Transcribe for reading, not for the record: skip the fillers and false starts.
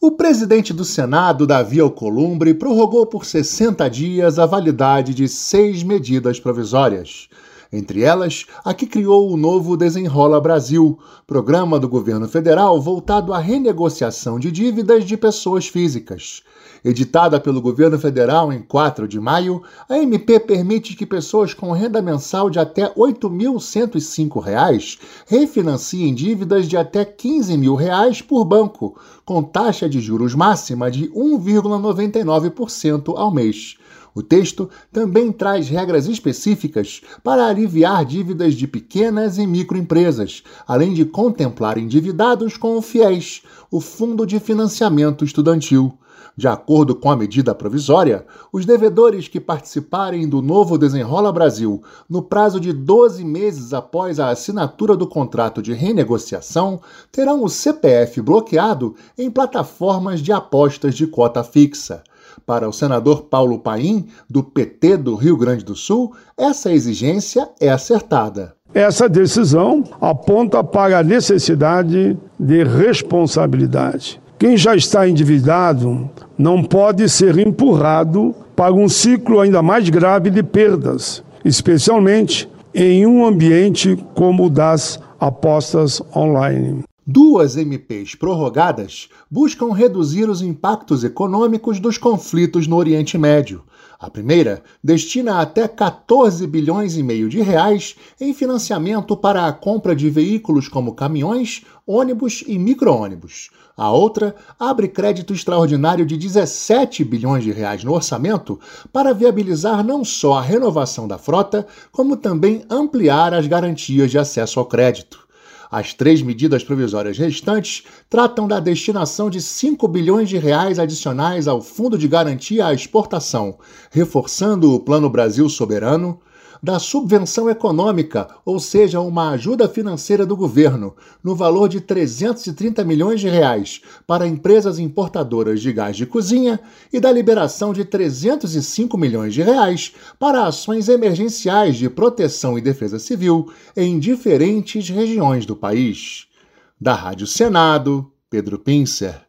O presidente do Senado, Davi Alcolumbre, prorrogou por 60 dias a validade de 6 medidas provisórias. Entre elas, a que criou o novo Desenrola Brasil, programa do governo federal voltado à renegociação de dívidas de pessoas físicas. Editada pelo governo federal em 4 de maio, a MP permite que pessoas com renda mensal de até R$ 8.105 refinanciem dívidas de até R$ 15.000 por banco, com taxa de juros máxima de 1,99% ao mês. O texto também traz regras específicas para aliviar dívidas de pequenas e microempresas, além de contemplar endividados com o FIES, o Fundo de Financiamento Estudantil. De acordo com a medida provisória, os devedores que participarem do novo Desenrola Brasil no prazo de 12 meses após a assinatura do contrato de renegociação terão o CPF bloqueado em plataformas de apostas de cota fixa. Para o senador Paulo Paim, do PT do Rio Grande do Sul, essa exigência é acertada. Essa decisão aponta para a necessidade de responsabilidade. Quem já está endividado não pode ser empurrado para um ciclo ainda mais grave de perdas, especialmente em um ambiente como o das apostas online. 2 MPs prorrogadas buscam reduzir os impactos econômicos dos conflitos no Oriente Médio. A primeira destina até 14 bilhões e meio de reais em financiamento para a compra de veículos como caminhões, ônibus e micro-ônibus. A outra abre crédito extraordinário de 17 bilhões de reais no orçamento para viabilizar não só a renovação da frota, como também ampliar as garantias de acesso ao crédito. As 3 medidas provisórias restantes tratam da destinação de 5 bilhões de reais adicionais ao Fundo de Garantia à Exportação, reforçando o Plano Brasil Soberano, da subvenção econômica, ou seja, uma ajuda financeira do governo, no valor de 330 milhões de reais para empresas importadoras de gás de cozinha e da liberação de 305 milhões de reais para ações emergenciais de proteção e defesa civil em diferentes regiões do país. Da Rádio Senado, Pedro Pincer.